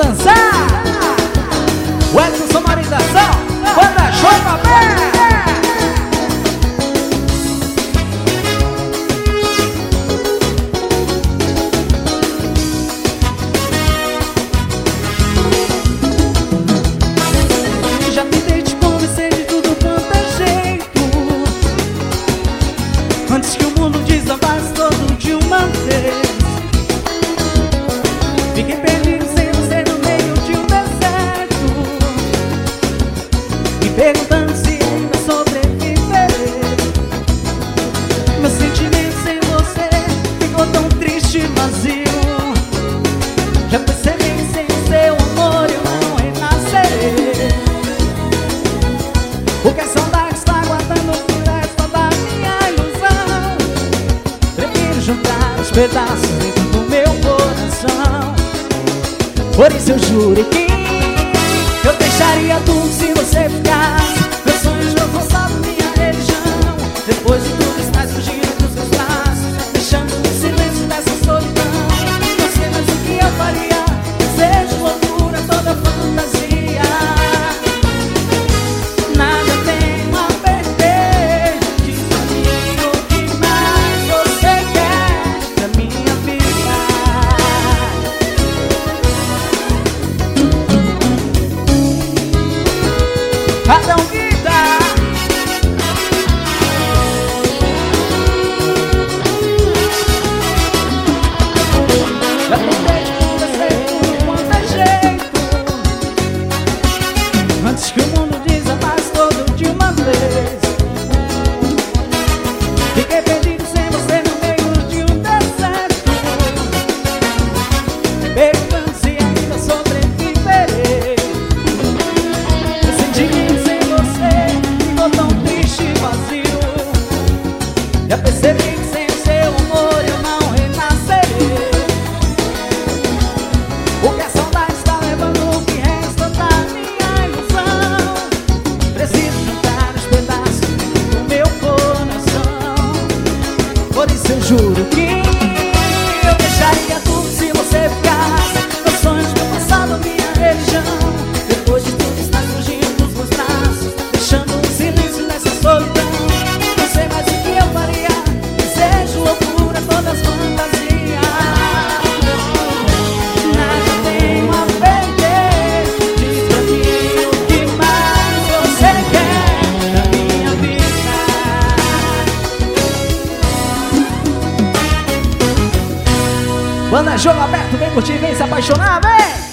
dançar. O Edson Somarização, banda show e papel. Já tentei te convencer de tudo quanto é jeito, antes que o mundo desabasse todo de uma vez. Fiquei perdido sem você no meio de um deserto, me perguntando se ainda sobreviverei. Meu sentimento sem você ficou tão triste e vazio. Já percebi que sem o seu amor eu não renascerei, porque a saudade está guardando o que resta da minha ilusão. Prefiro juntar os pedaços dentro do meu coração. Por isso eu juro que eu deixaria tudo se você ficasse. Meus sonhos, meu passado, minha religião. Depois de tudo estás fugindo dos meus braços, deixando o silêncio dessa solidão. Não sei mais o que eu faria, desejo, loucura, toda fantasia. Nada tenho a perder. Diz pra mim o que mais você quer da minha vida. Adão Vida. Já tentei te convencer de tudo quanto é jeito, antes que o mundo desabasse todo de uma vez. Fiquei perdido sem você no meio de um deserto, perguntando se ainda sobreviverei. Meu sentimento sem você ficou tão triste e vazio. Já percebi que sem o seu amor eu não renascerei, porque a saudade está levando o que resta da minha ilusão. Preciso juntar os pedaços do meu coração. Por isso eu juro que eu deixaria tudo se você ficasse. Meus sonhos, meu passado, minha religião. Depois de tudo estás fugindo dos meus braços, deixando o silêncio nessa solidão. Não sei mais o que eu faria, desejo, loucura, todas fantasias. Nada tenho a perder. Diz pra mim o que mais você quer da minha vida. Banda Jogo Aberto, vem curtir, vem se apaixonar, vem!